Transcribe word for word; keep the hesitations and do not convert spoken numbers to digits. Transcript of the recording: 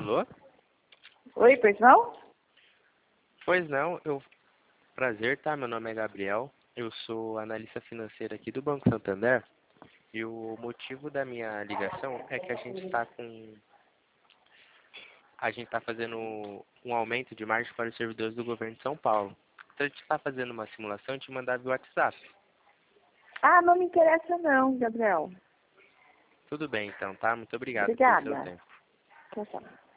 Alô? Oi, pois não? Pois não, eu... Prazer, tá? Meu nome é Gabriel. Eu sou analista financeiro aqui do Banco Santander. E o motivo da minha ligação é que a gente está com... A gente está fazendo um aumento de margem para os servidores do governo de São Paulo. Então a gente está fazendo uma simulação e te mandar via WhatsApp. Ah, não me interessa não, Gabriel. Tudo bem então, tá? Muito obrigado pelo seu Obrigada. tempo. Tchau, tchau.